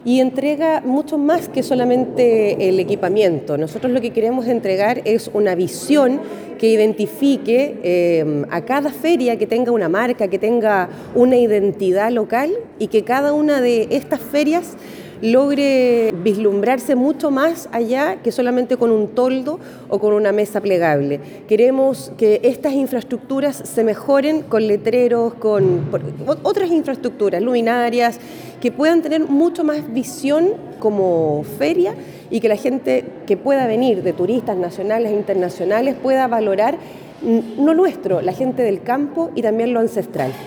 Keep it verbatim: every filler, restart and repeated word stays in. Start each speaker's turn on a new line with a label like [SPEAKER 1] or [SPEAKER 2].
[SPEAKER 1] Y entrega mucho más que solamente el equipamiento. Nosotros lo que queremos entregar es una visión que identifique eh, a cada feria, que tenga una marca, que tenga una identidad local y que cada una de estas ferias logre vislumbrarse mucho más allá que solamente con un toldo o con una mesa plegable. Queremos que estas infraestructuras se mejoren con letreros, con otras infraestructuras, luminarias, que puedan tener mucho más visión como feria y que la gente que pueda venir de turistas nacionales e internacionales pueda valorar no nuestro, la gente del campo y también lo ancestral.